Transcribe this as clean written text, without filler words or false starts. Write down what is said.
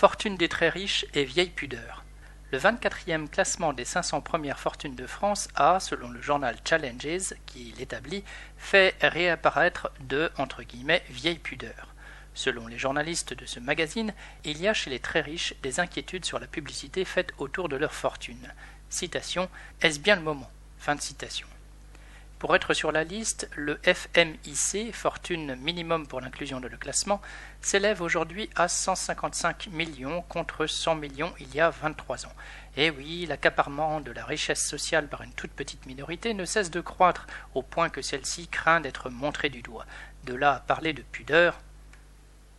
Fortune des très riches et vieille pudeur. Le 24e classement des 500 premières fortunes de France a, selon le journal Challenges, qui l'établit, fait réapparaître de « vieille pudeur ». Selon les journalistes de ce magazine, il y a chez les très riches des inquiétudes sur la publicité faite autour de leur fortune. Citation « Est-ce bien le moment ?» Fin de citation. Pour être sur la liste, le FMIC, fortune minimum pour l'inclusion de le classement, s'élève aujourd'hui à 155 millions contre 100 millions il y a 23 ans. Et oui, l'accaparement de la richesse sociale par une toute petite minorité ne cesse de croître, au point que celle-ci craint d'être montrée du doigt. De là à parler de pudeur,